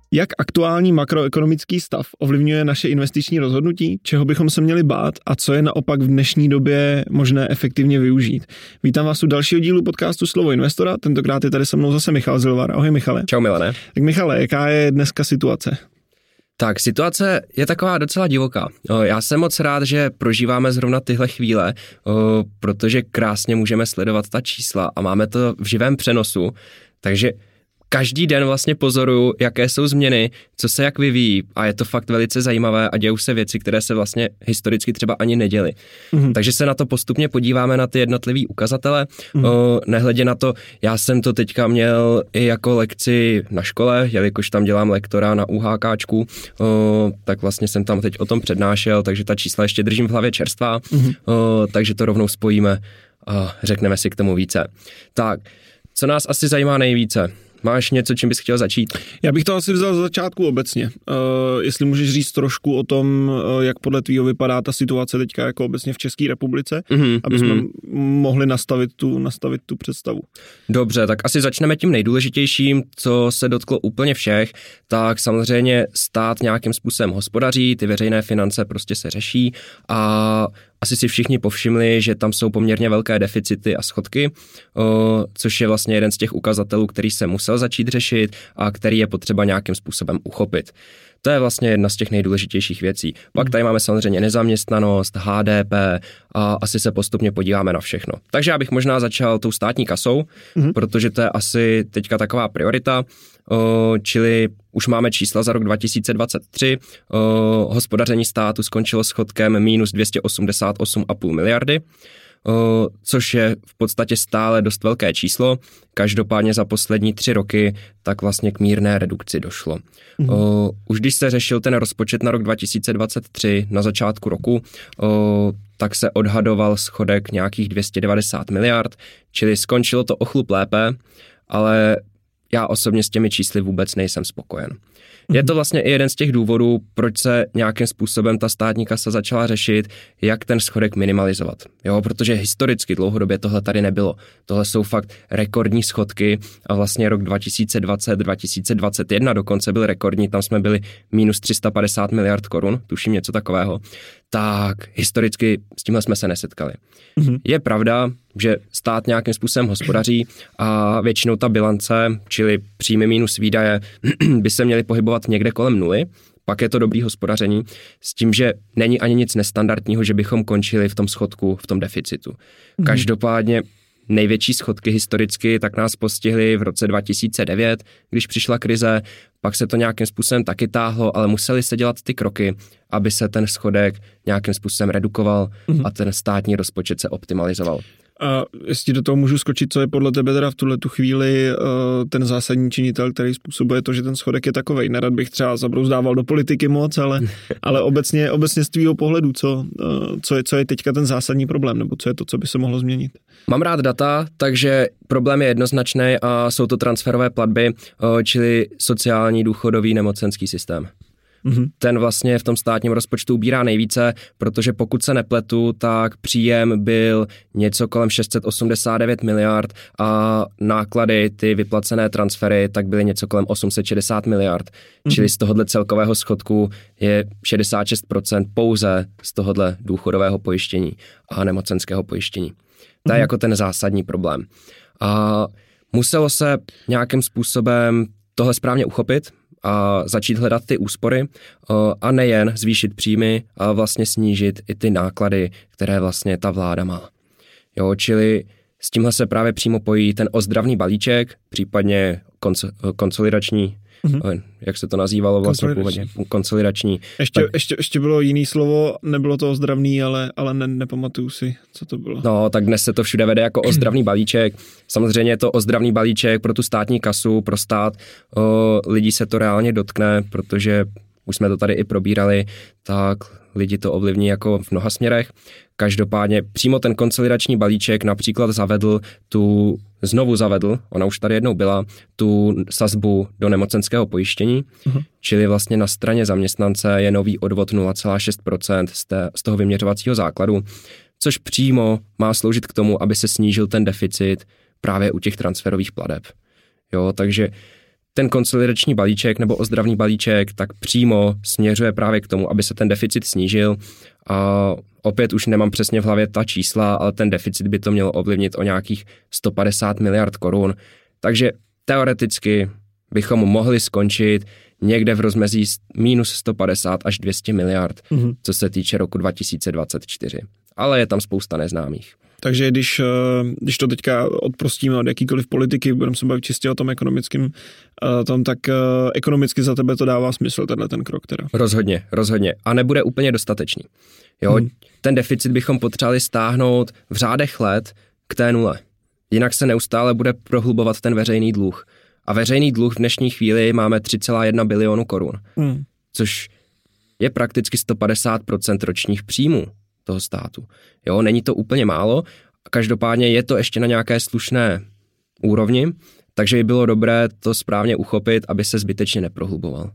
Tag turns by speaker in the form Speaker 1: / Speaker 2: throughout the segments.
Speaker 1: Jak aktuální makroekonomický stav ovlivňuje naše investiční rozhodnutí, čeho bychom se měli bát a co je naopak v dnešní době možné efektivně využít? Vítám vás u dalšího dílu podcastu Slovo investora, tentokrát je tady se mnou zase Michal Zilvar. Ahoj Michale.
Speaker 2: Čau Milane.
Speaker 1: Tak Michale, jaká je dneska situace?
Speaker 2: Tak situace je taková docela divoká. Já jsem moc rád, že prožíváme zrovna tyhle chvíle, protože krásně můžeme sledovat ta čísla a máme to v živém přenosu, takže každý den vlastně pozoruju, jaké jsou změny, co se jak vyvíjí a je to fakt velice zajímavé a dějou se věci, které se vlastně historicky třeba ani neděly. Takže se na to postupně podíváme na ty jednotlivý ukazatele. Nehledě na to, já jsem to teďka měl i jako lekci na škole, jelikož tam dělám lektora na UHKčku, tak vlastně jsem tam teď o tom přednášel, takže ta čísla ještě držím v hlavě čerstvá, takže to rovnou spojíme a řekneme si k tomu více. Tak, co nás asi zajímá nejvíce? Máš něco, čím bys chtěl začít?
Speaker 1: Já bych to asi vzal za začátku obecně. Jestli můžeš říct trošku o tom, jak podle tvýho vypadá ta situace teďka jako obecně v České republice, aby jsme mohli nastavit tu představu.
Speaker 2: Dobře, tak asi začneme tím nejdůležitějším, co se dotklo úplně všech, tak samozřejmě stát nějakým způsobem hospodaří, ty veřejné finance prostě se řeší a asi si všichni povšimli, že tam jsou poměrně velké deficity a schodky, což je vlastně jeden z těch ukazatelů, který se musel začít řešit a který je potřeba nějakým způsobem uchopit. To je vlastně jedna z těch nejdůležitějších věcí. Pak tady máme samozřejmě nezaměstnanost, HDP a asi se postupně podíváme na všechno. Takže já bych možná začal tou státní kasou, protože to je asi teďka taková priorita, čili už máme čísla za rok 2023, hospodaření státu skončilo schodkem minus 288,5 miliardy, což je v podstatě stále dost velké číslo. Každopádně za poslední 3 roky tak vlastně k mírné redukci došlo. Už když se řešil ten rozpočet na rok 2023 na začátku roku, tak se odhadoval schodek nějakých 290 miliard, čili skončilo to o chlup lépe, ale já osobně s těmi čísly vůbec nejsem spokojen. Je to vlastně i jeden z těch důvodů, proč se nějakým způsobem ta státní kasa začala řešit, jak ten schodek minimalizovat. Jo, protože historicky dlouhodobě tohle tady nebylo. Tohle jsou fakt rekordní schodky a vlastně rok 2020, 2021 dokonce byl rekordní, tam jsme byli minus 350 miliard korun, tuším něco takového. Tak historicky s tímhle jsme se nesetkali. Je pravda, že stát nějakým způsobem hospodaří a většinou ta bilance, čili příjmy minus výdaje, by se měly pohybovat někde kolem nuly, pak je to dobrý hospodaření, s tím, že není ani nic nestandardního, že bychom končili v tom schodku, v tom deficitu. Každopádně největší schodky historicky tak nás postihly v roce 2009, když přišla krize, pak se to nějakým způsobem taky táhlo, ale museli se dělat ty kroky, aby se ten schodek nějakým způsobem redukoval a ten státní rozpočet se optimalizoval.
Speaker 1: A jestli do toho můžu skočit, co je podle tebe teda v tuhletu chvíli ten zásadní činitel, který způsobuje to, že ten schodek je takovej. Nerad bych třeba zabrouzdával do politiky moc, ale obecně z tvýho pohledu, co je teďka ten zásadní problém, nebo co je to, co by se mohlo změnit?
Speaker 2: Mám rád data, takže problém je jednoznačný a jsou to transferové platby, čili sociální, důchodový, nemocenský systém. Ten vlastně v tom státním rozpočtu ubírá nejvíce, protože pokud se nepletu, tak příjem byl něco kolem 689 miliard a náklady, ty vyplacené transfery, tak byly něco kolem 860 miliard. Čili z tohohle celkového schodku je 66% pouze z tohohle důchodového pojištění a nemocenského pojištění. To je jako ten zásadní problém. A muselo se nějakým způsobem tohle správně uchopit a začít hledat ty úspory a nejen zvýšit příjmy, a vlastně snížit i ty náklady, které vlastně ta vláda má. Jo, čili s tímhle se právě přímo pojí ten ozdravný balíček, případně konsolidační, jak se to nazývalo vlastně původně, konsolidační.
Speaker 1: Ještě bylo jiný slovo, nebylo to ozdravný, ale nepamatuju si, co to bylo.
Speaker 2: No, tak dnes se to všude vede jako ozdravný balíček. Samozřejmě je to ozdravný balíček pro tu státní kasu, pro stát. Lidí se to reálně dotkne, protože už jsme to tady i probírali, tak lidi to ovlivní jako v mnoha směrech. Každopádně přímo ten konsolidační balíček například znovu zavedl, ona už tady jednou byla, tu sazbu do nemocenského pojištění, čili vlastně na straně zaměstnance je nový odvod 0,6% z toho vyměřovacího základu, což přímo má sloužit k tomu, aby se snížil ten deficit právě u těch transferových plateb. Jo, takže ten konsolidační balíček nebo ozdravný balíček tak přímo směřuje právě k tomu, aby se ten deficit snížil. A opět už nemám přesně v hlavě ta čísla, ale ten deficit by to mělo ovlivnit o nějakých 150 miliard korun. Takže teoreticky bychom mohli skončit někde v rozmezí minus 150 až 200 miliard, co se týče roku 2024. Ale je tam spousta neznámých.
Speaker 1: Takže když to teďka odprostíme od jakýkoliv politiky, budeme se bavit čistě o tom ekonomickém, tak ekonomicky za tebe to dává smysl, ten krok teda.
Speaker 2: Rozhodně. A nebude úplně dostatečný. Jo, ten deficit bychom potřebovali stáhnout v řádech let k té nule. Jinak se neustále bude prohlubovat ten veřejný dluh. A veřejný dluh v dnešní chvíli máme 3,1 bilionu korun, což je prakticky 150% ročních příjmů toho státu. Jo, není to úplně málo, každopádně je to ještě na nějaké slušné úrovni, takže by bylo dobré to správně uchopit, aby se zbytečně neprohluboval.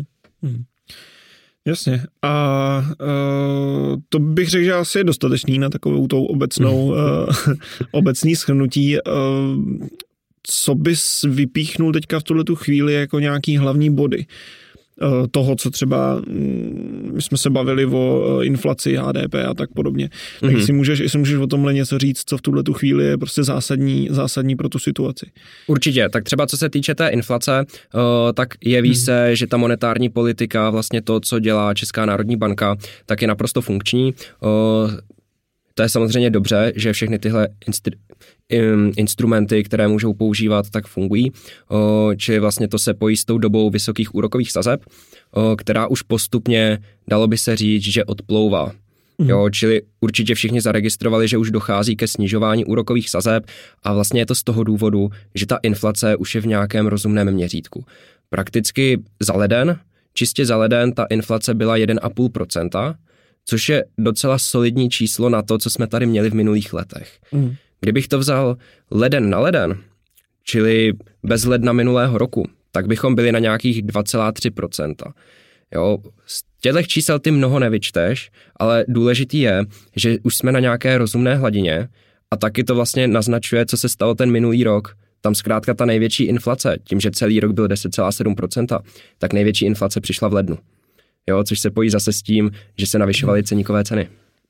Speaker 1: Jasně. A to bych řekl, že asi je dostatečný na takovou tou obecný shrnutí. Co bys vypíchnul teďka v tuhletu chvíli jako nějaký hlavní body toho, co třeba my jsme se bavili o inflaci, HDP a tak podobně. Tak jestli můžeš o tomhle něco říct, co v tuhletu chvíli je prostě zásadní pro tu situaci.
Speaker 2: Určitě, tak třeba co se týče té inflace, tak jeví se, že ta monetární politika, vlastně to, co dělá Česká národní banka, tak je naprosto funkční. To je samozřejmě dobře, že všechny tyhle instrumenty, které můžou používat, tak fungují. Čili vlastně to se pojí s tou dobou vysokých úrokových sazeb, která už postupně, dalo by se říct, že odplouvá. Jo, čili určitě všichni zaregistrovali, že už dochází ke snižování úrokových sazeb a vlastně je to z toho důvodu, že ta inflace už je v nějakém rozumném měřítku. Prakticky čistě za leden ta inflace byla 1,5%, což je docela solidní číslo na to, co jsme tady měli v minulých letech. Kdybych to vzal leden na leden, čili bez ledna minulého roku, tak bychom byli na nějakých 2,3%. Jo, z těchto čísel ty mnoho nevyčteš, ale důležitý je, že už jsme na nějaké rozumné hladině a taky to vlastně naznačuje, co se stalo ten minulý rok. Tam zkrátka ta největší inflace, tím, že celý rok byl 10,7%, tak největší inflace přišla v lednu. Jo, což se pojí zase s tím, že se navyšovaly ceníkové ceny.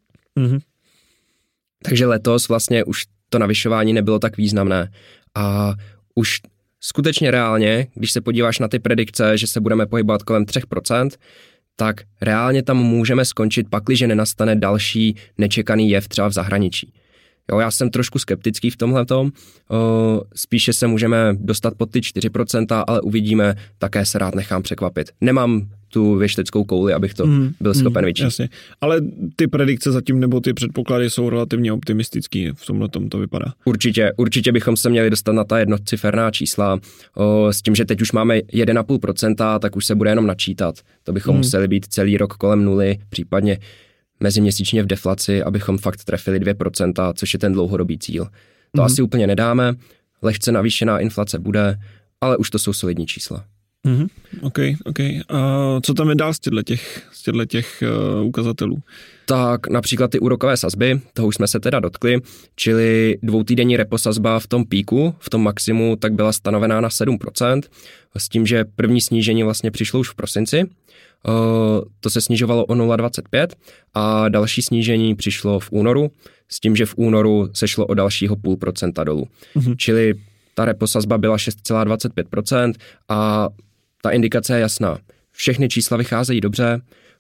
Speaker 2: Takže letos vlastně už to navyšování nebylo tak významné a už skutečně reálně, když se podíváš na ty predikce, že se budeme pohybovat kolem 3%, tak reálně tam můžeme skončit, pakliže nenastane další nečekaný jev třeba v zahraničí. Jo, já jsem trošku skeptický v tomhletom, spíše se můžeme dostat pod ty 4%, ale uvidíme, také se rád nechám překvapit. Nemám tu věšteckou kouli, abych to byl schopen vyčíst.
Speaker 1: Jasně. Ale ty predikce zatím nebo ty předpoklady jsou relativně optimistický, v tomhletom to vypadá.
Speaker 2: Určitě bychom se měli dostat na ta jednociferná čísla, s tím, že teď už máme 1,5%, tak už se bude jenom načítat. To bychom museli být celý rok kolem nuly, případně meziměsíčně v deflaci, abychom fakt trefili 2%, což je ten dlouhodobý cíl. To asi úplně nedáme, lehce navýšená inflace bude, ale už to jsou solidní čísla.
Speaker 1: OK. A co tam je dál z těch ukazatelů?
Speaker 2: Tak například ty úrokové sazby, toho už jsme se teda dotkli, čili dvoutýdenní repo sazba v tom píku, v tom maximu, tak byla stanovená na 7%, s tím, že první snížení vlastně přišlo už v prosinci, to se snižovalo o 0,25 a další snížení přišlo v únoru, s tím, že v únoru se šlo o dalšího 0,5% dolů. Čili ta repo sazba byla 6,25% a ta indikace je jasná. Všechny čísla vycházejí dobře,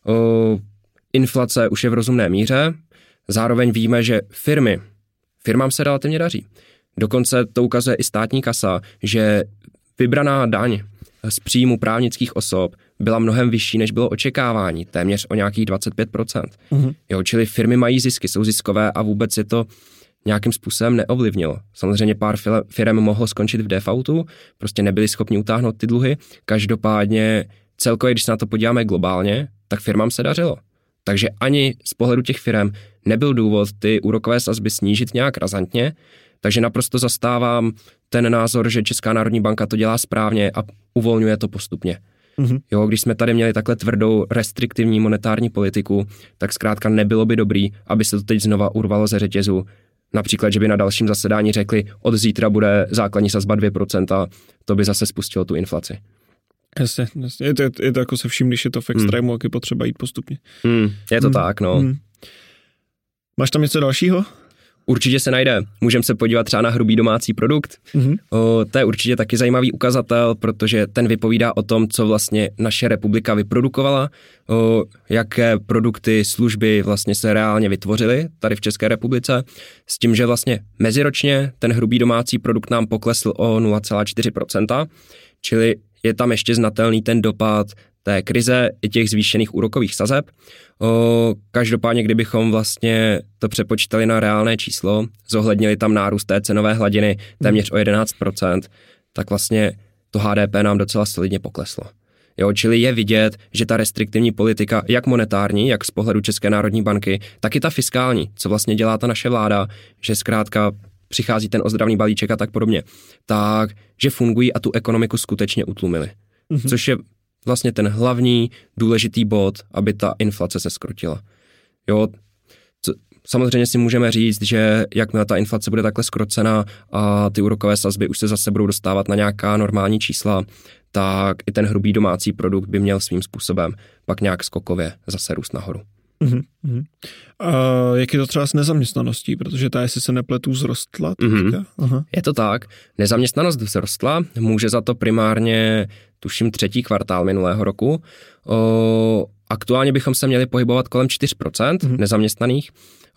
Speaker 2: inflace už je v rozumné míře, zároveň víme, že firmám se relativně daří. Dokonce to ukazuje i státní kasa, že vybraná daň z příjmu právnických osob byla mnohem vyšší, než bylo očekávání, téměř o nějakých 25%. Jo, čili firmy mají zisky, jsou ziskové a vůbec je to nějakým způsobem neovlivnilo. Samozřejmě pár firem mohlo skončit v defaultu, prostě nebyli schopni utáhnout ty dluhy, každopádně celkově, když se na to podíváme globálně, tak firmám se dařilo. Takže ani z pohledu těch firem nebyl důvod ty úrokové sazby snížit nějak razantně, takže naprosto zastávám ten názor, že Česká národní banka to dělá správně a uvolňuje to postupně. Jo, když jsme tady měli takhle tvrdou restriktivní monetární politiku, tak zkrátka nebylo by dobrý, aby se to teď znova urvalo ze řetězu například, že by na dalším zasedání řekli, od zítra bude základní sazba 2%, to by zase spustilo tu inflaci.
Speaker 1: Jasně. Je to jako se vším, když je to v extrému, jak je potřeba jít postupně.
Speaker 2: Je to tak, no.
Speaker 1: Máš tam něco dalšího?
Speaker 2: Určitě se najde. Můžeme se podívat třeba na hrubý domácí produkt. To je určitě taky zajímavý ukazatel, protože ten vypovídá o tom, co vlastně naše republika vyprodukovala, jaké produkty, služby vlastně se reálně vytvořily tady v České republice, s tím, že vlastně meziročně ten hrubý domácí produkt nám poklesl o 0,4%, čili je tam ještě znatelný ten dopad té krize i těch zvýšených úrokových sazeb. Každopádně, kdybychom vlastně to přepočítali na reálné číslo, zohlednili tam nárůst té cenové hladiny téměř o 11%, tak vlastně to HDP nám docela solidně pokleslo. Jo, čili je vidět, že ta restriktivní politika, jak monetární, jak z pohledu České národní banky, tak i ta fiskální, co vlastně dělá ta naše vláda, že zkrátka přichází ten ozdravný balíček a tak podobně, tak, že fungují a tu ekonomiku skutečně utlumili. Což je vlastně ten hlavní důležitý bod, aby ta inflace se skrotila. Jo, samozřejmě si můžeme říct, že jakmile ta inflace bude takhle skrocená a ty úrokové sazby už se zase budou dostávat na nějaká normální čísla, tak i ten hrubý domácí produkt by měl svým způsobem pak nějak skokově zase růst nahoru.
Speaker 1: A jak je to třeba s nezaměstnaností, protože ta, jestli se nepletu, vzrostla?
Speaker 2: Je to tak. Nezaměstnanost vzrostla, může za to primárně, tuším, 3. kvartál minulého roku. Aktuálně bychom se měli pohybovat kolem 4% nezaměstnaných.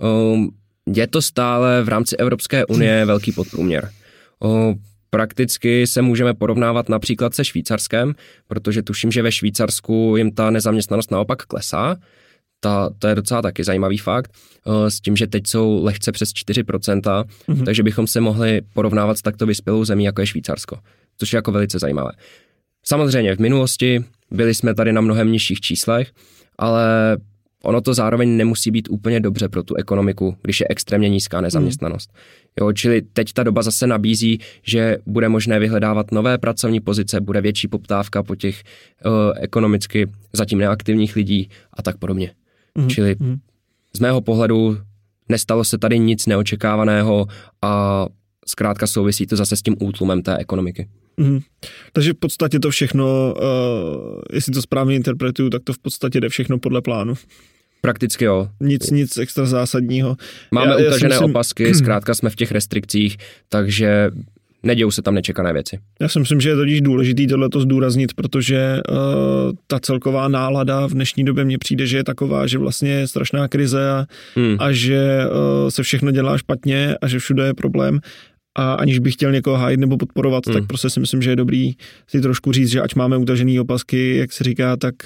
Speaker 2: Je to stále v rámci Evropské unie velký podprůměr. Prakticky se můžeme porovnávat například se Švýcarskem, protože tuším, že ve Švýcarsku jim ta nezaměstnanost naopak klesá. To je docela taky zajímavý fakt, s tím, že teď jsou lehce přes 4%, takže bychom se mohli porovnávat s takto vyspělou zemí, jako je Švýcarsko, což je jako velice zajímavé. Samozřejmě v minulosti byli jsme tady na mnohem nižších číslech, ale ono to zároveň nemusí být úplně dobře pro tu ekonomiku, když je extrémně nízká nezaměstnanost. Jo, čili teď ta doba zase nabízí, že bude možné vyhledávat nové pracovní pozice, bude větší poptávka po těch ekonomicky zatím neaktivních lidí a tak podobně. Čili z mého pohledu nestalo se tady nic neočekávaného a zkrátka souvisí to zase s tím útlumem té ekonomiky.
Speaker 1: Takže v podstatě to všechno, jestli to správně interpretuju, tak to v podstatě jde všechno podle plánu.
Speaker 2: Prakticky jo.
Speaker 1: Nic extra zásadního.
Speaker 2: Máme utažené opasky, zkrátka jsme v těch restrikcích, takže nedějou se tam nečekané věci.
Speaker 1: Já si myslím, že je totiž důležitý tohleto zdůraznit, protože ta celková nálada v dnešní době mně přijde, že je taková, že vlastně je strašná krize a že se všechno dělá špatně a že všude je problém. A aniž bych chtěl někoho hájit nebo podporovat, tak prostě si myslím, že je dobrý si trošku říct, že ať máme utažený opasky, jak se říká, tak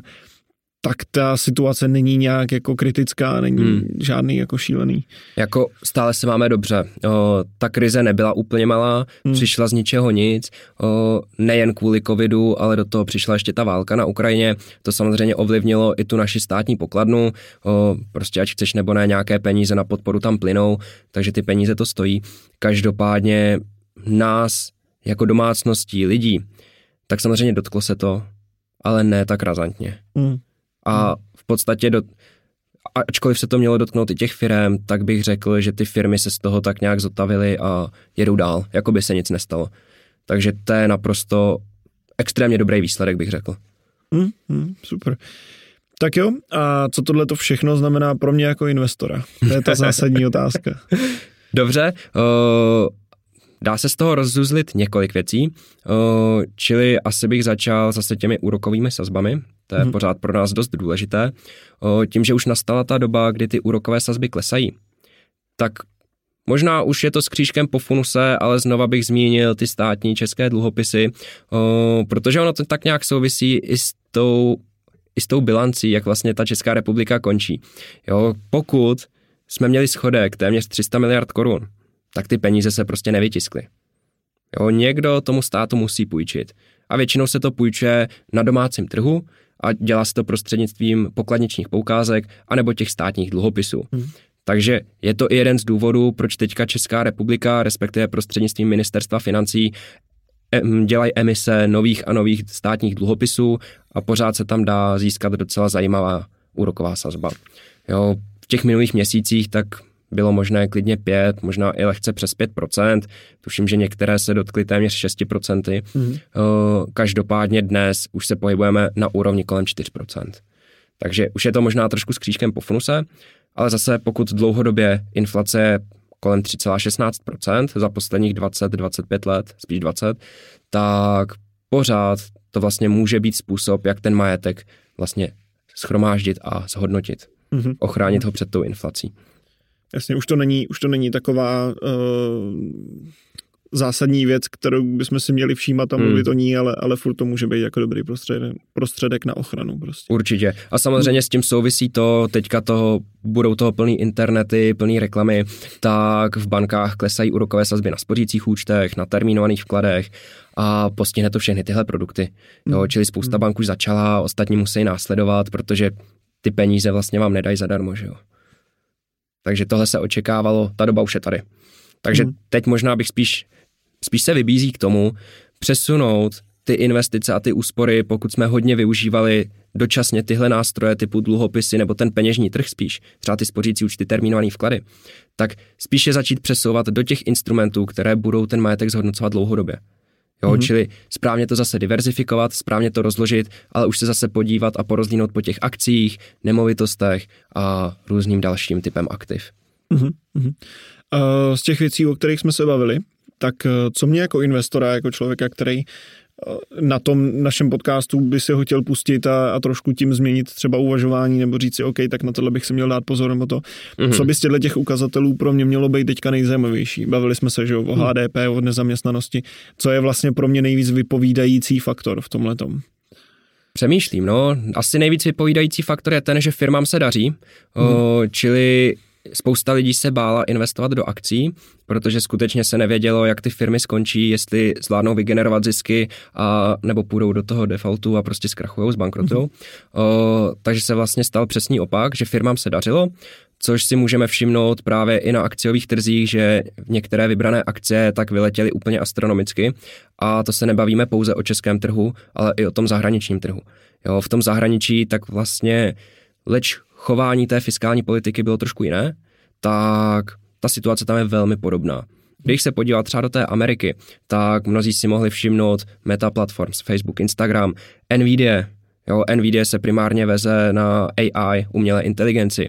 Speaker 1: ta situace není nějak jako kritická, není žádný jako šílený.
Speaker 2: Jako stále se máme dobře. Ta krize nebyla úplně malá, přišla z ničeho nic, nejen kvůli covidu, ale do toho přišla ještě ta válka na Ukrajině. To samozřejmě ovlivnilo i tu naši státní pokladnu, prostě ať chceš nebo ne, nějaké peníze na podporu tam plynou, takže ty peníze to stojí. Každopádně nás jako domácností, lidí, tak samozřejmě dotklo se to, ale ne tak razantně. A v podstatě, ačkoliv se to mělo dotknout i těch firem, tak bych řekl, že ty firmy se z toho tak nějak zotavily a jedou dál, jako by se nic nestalo. Takže to je naprosto extrémně dobrý výsledek, bych řekl.
Speaker 1: Super. Tak jo, a co tohleto všechno znamená pro mě jako investora? To je ta zásadní otázka.
Speaker 2: Dobře, dá se z toho rozzuzlit několik věcí, čili asi bych začal zase těmi úrokovými sazbami. To je pořád pro nás dost důležité. Tím, že už nastala ta doba, kdy ty úrokové sazby klesají, tak možná už je to s křížkem po funuse, ale znova bych zmínil ty státní české dluhopisy, protože ono to tak nějak souvisí i s tou bilancí, jak vlastně ta Česká republika končí. Jo, pokud jsme měli schodek téměř 300 miliard korun, tak ty peníze se prostě nevytiskly. Jo, někdo tomu státu musí půjčit. A většinou se to půjčuje na domácím trhu a dělá se to prostřednictvím pokladničních poukázek anebo těch státních dluhopisů. Takže je to i jeden z důvodů, proč teďka Česká republika, respektive prostřednictvím ministerstva financí, dělají emise nových a nových státních dluhopisů a pořád se tam dá získat docela zajímavá úroková sazba. Jo, v těch minulých měsících tak bylo možné klidně 5, možná i lehce přes 5%. Tuším, že některé se dotkly téměř 6%. Každopádně dnes už se pohybujeme na úrovni kolem 4%. Takže už je to možná trošku s křížkem po funuse, ale zase pokud dlouhodobě inflace je kolem 3,16% za posledních 20-25 let, spíš 20, tak pořád to vlastně může být způsob, jak ten majetek vlastně shromáždit a zhodnotit. Ochránit ho před tou inflací.
Speaker 1: Jasně, už to není taková zásadní věc, kterou bychom si měli všímat a mluvit o ní, ale furt to může být jako dobrý prostředek na ochranu. Prostě.
Speaker 2: Určitě. A samozřejmě s tím souvisí to, teďka budou toho plný internety, plný reklamy, tak v bankách klesají úrokové sazby na spořících účtech, na termínovaných vkladech a postihne to všechny tyhle produkty. Jo, čili spousta bank už začala, ostatní musí následovat, protože ty peníze vlastně vám nedají zadarmo, že jo. Takže tohle se očekávalo, ta doba už je tady. Takže teď možná bych spíš se vybízí k tomu přesunout ty investice a ty úspory, pokud jsme hodně využívali dočasně tyhle nástroje typu dluhopisy nebo ten peněžní trh spíš, třeba ty spořící účty, termínovaný vklady, tak spíše začít přesouvat do těch instrumentů, které budou ten majetek zhodnocovat dlouhodobě. Jo, čili správně to zase diverzifikovat, správně to rozložit, ale už se zase podívat a porozlínout po těch akcích, nemovitostech a různým dalším typem aktiv.
Speaker 1: Z těch věcí, o kterých jsme se bavili, tak co mě jako investora, jako člověka, který na tom našem podcastu by si ho chtěl pustit a trošku tím změnit třeba uvažování nebo říct si, OK, tak na tohle bych si měl dát pozor nebo to. Co by z těch ukazatelů pro mě mělo být teďka nejzajímavější? Bavili jsme se, že o HDP, o nezaměstnanosti. Co je vlastně pro mě nejvíc vypovídající faktor v tomhletom?
Speaker 2: Přemýšlím, asi nejvíc vypovídající faktor je ten, že firmám se daří, čili spousta lidí se bála investovat do akcí, protože skutečně se nevědělo, jak ty firmy skončí, jestli zvládnou vygenerovat zisky a nebo půjdou do toho defaultu a prostě zkrachujou, zbankrotujou. Takže se vlastně stal přesný opak, že firmám se dařilo, což si můžeme všimnout právě i na akciových trzích, že některé vybrané akcie tak vyletěly úplně astronomicky a to se nebavíme pouze o českém trhu, ale i o tom zahraničním trhu. Jo, v tom zahraničí tak vlastně chování té fiskální politiky bylo trošku jiné, tak ta situace tam je velmi podobná. Když se podívat třeba do té Ameriky, tak mnozí si mohli všimnout Meta Platforms, Facebook, Instagram, Nvidia. Jo, Nvidia se primárně veze na AI, umělé inteligenci.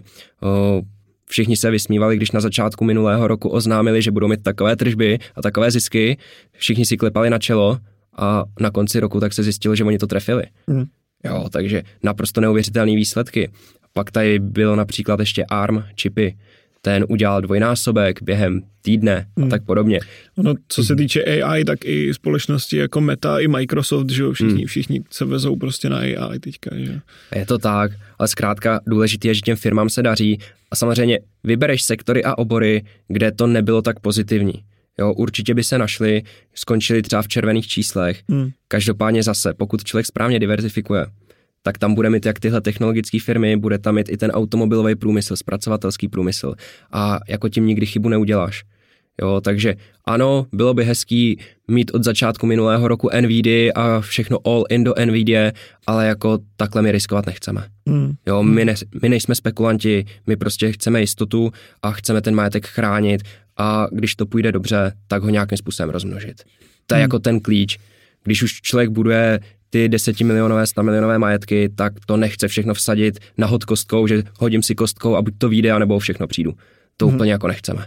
Speaker 2: Všichni se vysmívali, když na začátku minulého roku oznámili, že budou mít takové tržby a takové zisky. Všichni si klepali na čelo a na konci roku tak se zjistilo, že oni to trefili. Jo, takže naprosto neuvěřitelné výsledky. Pak tady bylo například ještě ARM čipy, ten udělal dvojnásobek během týdne a tak podobně.
Speaker 1: Co se týče AI, tak i společnosti jako Meta, i Microsoft, že všichni se vezou prostě na AI teďka. Že?
Speaker 2: Je to tak, ale zkrátka důležité je, že těm firmám se daří a samozřejmě vybereš sektory a obory, kde to nebylo tak pozitivní. Jo, určitě by se našli, skončili třeba v červených číslech. Každopádně zase, pokud člověk správně diverzifikuje, tak tam bude mít jak tyhle technologické firmy, bude tam mít i ten automobilový průmysl, zpracovatelský průmysl a jako tím nikdy chybu neuděláš. Jo, takže ano, bylo by hezký mít od začátku minulého roku Nvidia a všechno all in do Nvidia, ale jako takhle my riskovat nechceme. Jo, my nejsme spekulanti, my prostě chceme jistotu a chceme ten majetek chránit a když to půjde dobře, tak ho nějakým způsobem rozmnožit. To je jako ten klíč. Když už člověk buduje ty 10 milionové, 100 milionové majetky, tak to nechce všechno vsadit na hod kostkou, že hodím si kostkou a buď to vyjde, anebo všechno přijdu. To úplně jako nechceme.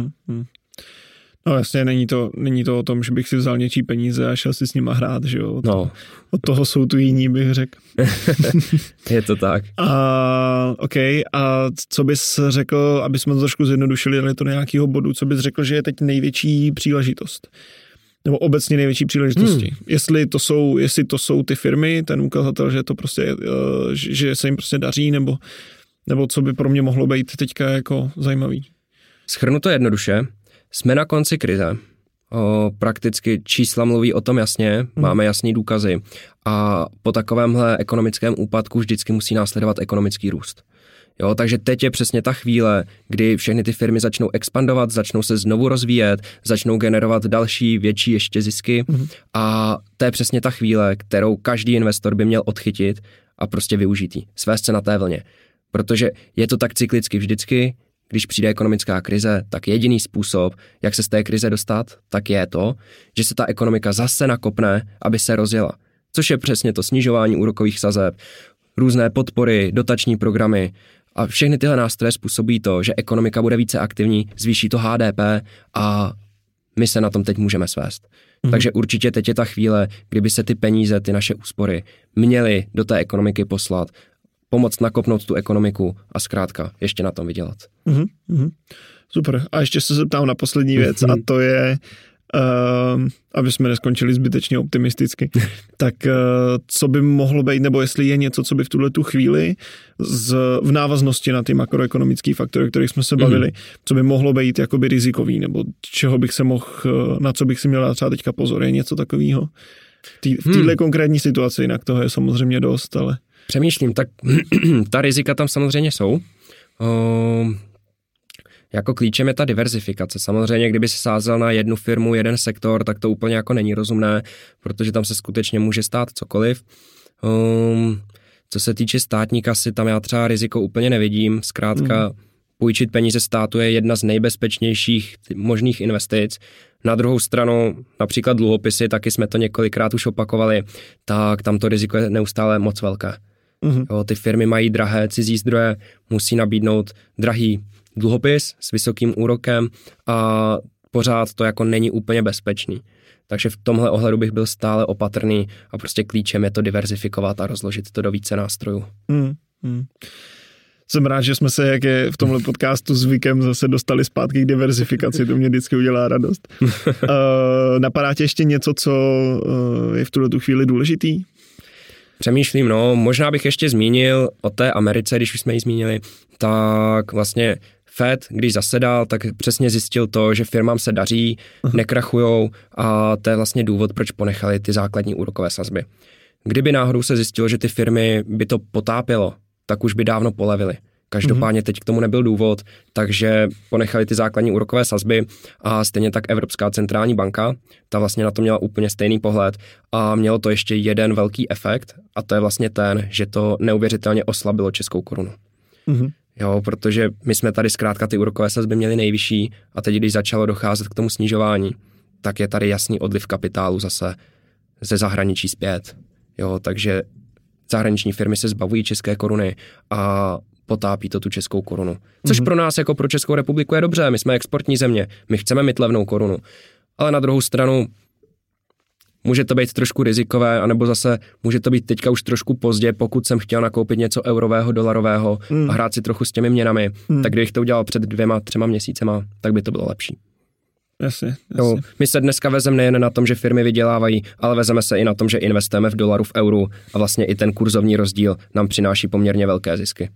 Speaker 1: No jasně, není to o tom, že bych si vzal něčí peníze a šel si s nima hrát, že jo? Od toho jsou tu jiní, bych řekl.
Speaker 2: Je to tak.
Speaker 1: OK, a co bys řekl, aby jsme to trošku zjednodušili, ale to nějakého bodu, co bys řekl, že je teď největší příležitost? Nebo obecně největší příležitosti. Jestli to jsou ty firmy, ten ukazatel, že to prostě, že se jim prostě daří, nebo co by pro mě mohlo být teďka jako zajímavý.
Speaker 2: Shrnu to jednoduše. Jsme na konci krize. Prakticky čísla mluví o tom jasně, máme jasný důkazy a po takovémhle ekonomickém úpadku vždycky musí následovat ekonomický růst. Jo, takže teď je přesně ta chvíle, kdy všechny ty firmy začnou expandovat, začnou se znovu rozvíjet, začnou generovat další, větší ještě zisky a to je přesně ta chvíle, kterou každý investor by měl odchytit a prostě využít jí, svést se na té vlně. Protože je to tak cyklicky vždycky, když přijde ekonomická krize, tak jediný způsob, jak se z té krize dostat, tak je to, že se ta ekonomika zase nakopne, aby se rozjela. Což je přesně to snižování úrokových sazeb, různé podpory, dotační programy a všechny tyhle nástroje způsobí to, že ekonomika bude více aktivní, zvýší to HDP a my se na tom teď můžeme svést. Takže určitě teď je ta chvíle, kdyby se ty peníze, ty naše úspory měly do té ekonomiky poslat, pomoct nakopnout tu ekonomiku a zkrátka ještě na tom vydělat.
Speaker 1: Super. A ještě se zeptám na poslední věc a to je, aby jsme neskončili zbytečně optimisticky, tak co by mohlo být, nebo jestli je něco, co by v tuhletu chvíli v návaznosti na ty makroekonomické faktory, o kterých jsme se bavili, co by mohlo být jakoby rizikový, nebo čeho bych se mohl, na co bych si měl dát třeba teďka pozor, je něco takového? V téhle konkrétní situaci, jinak toho je samozřejmě dost, ale...
Speaker 2: Přemýšlím, tak ta rizika tam samozřejmě jsou. Jako klíčem je ta diverzifikace. Samozřejmě, kdyby se sázel na jednu firmu, jeden sektor, tak to úplně jako není rozumné, protože tam se skutečně může stát cokoliv. Co se týče státní kasy, tam já třeba riziko úplně nevidím. Zkrátka půjčit peníze státu je jedna z nejbezpečnějších možných investic. Na druhou stranu, například dluhopisy, taky jsme to několikrát už opakovali, tak tam to riziko je neustále moc velké. Jo, ty firmy mají drahé cizí zdroje, musí nabídnout drahý dluhopis s vysokým úrokem a pořád to jako není úplně bezpečný. Takže v tomhle ohledu bych byl stále opatrný a prostě klíčem je to diverzifikovat a rozložit to do více nástrojů.
Speaker 1: Jsem rád, že jsme se, jak je v tomhle podcastu zvykem, zase dostali zpátky k diverzifikaci, to mě vždycky udělá radost. Napadá tě ještě něco, co je v tuto chvíli důležitý?
Speaker 2: Přemýšlím, možná bych ještě zmínil o té Americe, když už jsme ji zmínili, tak vlastně Fed, když zasedal, tak přesně zjistil to, že firmám se daří, nekrachujou a to je vlastně důvod, proč ponechali ty základní úrokové sazby. Kdyby náhodou se zjistilo, že ty firmy by to potápělo, tak už by dávno polevily. Každopádně teď k tomu nebyl důvod, takže ponechali ty základní úrokové sazby a stejně tak Evropská centrální banka, ta vlastně na to měla úplně stejný pohled a mělo to ještě jeden velký efekt a to je vlastně ten, že to neuvěřitelně oslabilo českou korunu. Jo, protože my jsme tady zkrátka ty úrokové sazby měli nejvyšší a teď, když začalo docházet k tomu snižování, tak je tady jasný odliv kapitálu zase ze zahraničí zpět. Jo, takže zahraniční firmy se zbavují české koruny a potápí to tu českou korunu. Což pro nás jako pro Českou republiku je dobře, my jsme exportní země, my chceme mít levnou korunu. Ale na druhou stranu může to být trošku rizikové, anebo zase může to být teďka už trošku pozdě, pokud jsem chtěl nakoupit něco eurového, dolarového a hrát si trochu s těmi měnami, tak kdybych to udělal před 2-3 měsícema, tak by to bylo lepší.
Speaker 1: Jasně.
Speaker 2: Jo, my se dneska vezeme nejen na tom, že firmy vydělávají, ale vezeme se i na tom, že investujeme v dolaru, v euru a vlastně i ten kurzovní rozdíl nám přináší poměrně velké zisky.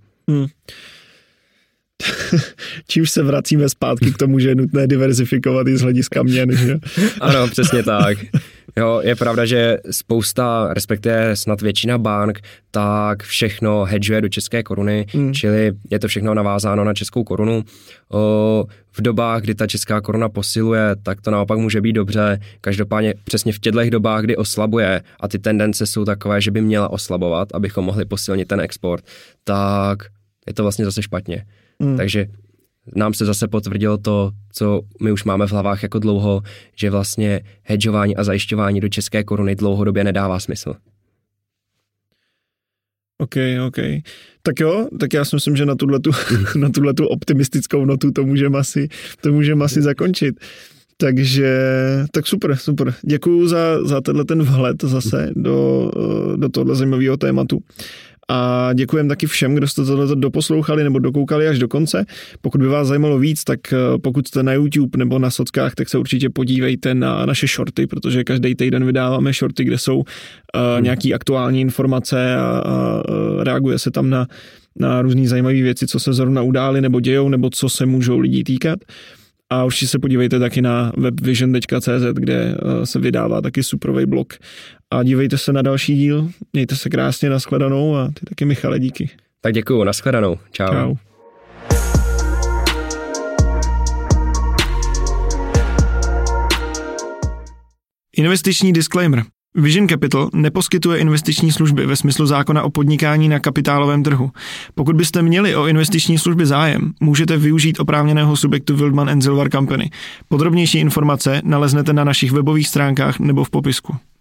Speaker 1: Čímž se vracíme zpátky k tomu, že je nutné diverzifikovat i z hlediska měn, že?
Speaker 2: Ano, přesně tak. Jo, je pravda, že spousta, respektive snad většina bank, tak všechno hedžuje do české koruny, čili je to všechno navázáno na českou korunu. V dobách, kdy ta česká koruna posiluje, tak to naopak může být dobře. Každopádně přesně v těchto dobách, kdy oslabuje a ty tendence jsou takové, že by měla oslabovat, abychom mohli posilnit ten export, tak je to vlastně zase špatně. Takže nám se zase potvrdilo to, co my už máme v hlavách jako dlouho, že vlastně hedžování a zajišťování do české koruny dlouhodobě nedává smysl.
Speaker 1: OK. Tak jo, tak já si myslím, že na tuhletu optimistickou notu to můžeme asi zakončit. Takže, tak super. Děkuju za ten vhled zase do tohle zajímavého tématu. A děkujem taky všem, kdo jste tohle doposlouchali nebo dokoukali až do konce. Pokud by vás zajímalo víc, tak pokud jste na YouTube nebo na sockách, tak se určitě podívejte na naše shorty, protože každý týden vydáváme shorty, kde jsou nějaký aktuální informace a reaguje se tam na různý zajímavé věci, co se zrovna udály nebo dějou, nebo co se můžou lidí týkat. A určitě se podívejte taky na webvision.cz, kde se vydává taky superový blog. A dívejte se na další díl, mějte se krásně, nashledanou a ty taky, Michale, díky.
Speaker 2: Tak děkuju, nashledanou. Čau.
Speaker 1: Investiční disclaimer. Vision Capital neposkytuje investiční služby ve smyslu zákona o podnikání na kapitálovém trhu. Pokud byste měli o investiční služby zájem, můžete využít oprávněného subjektu Wildman & Silver Company. Podrobnější informace naleznete na našich webových stránkách nebo v popisku.